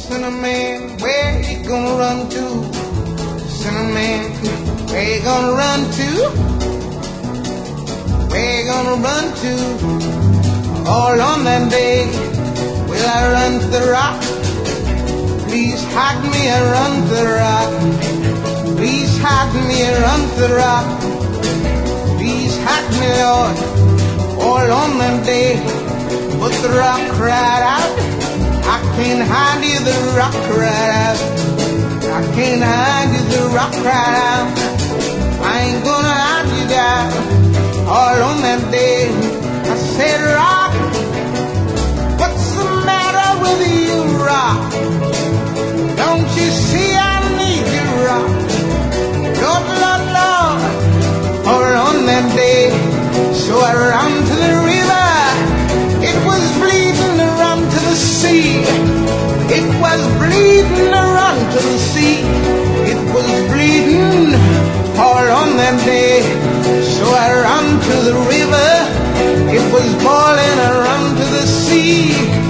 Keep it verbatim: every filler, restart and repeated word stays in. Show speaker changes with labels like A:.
A: Cinnamon, where you gonna run to? Cinnamon, where you gonna run to? Where you gonna run to? All on that day, will I run to the rock? Please hide me and run to the rock. Please hide me and run to the rock. Please hide me, Lord, all on that day. But the rock cried out, I can't hide you, the rock cried out. I can't hide you, the rock cried out. I ain't gonna hide you down. All on that day, I said, rock, what's the matter with you, rock? Don't you see I need you, rock? Lord, Lord, Lord, all on that day, so I ran to the river. It was bleeding to run to the sea. It was bleeding to run to the sea. It was bleeding all on that day. So I ran to the river. It was boiling. I ran to the sea.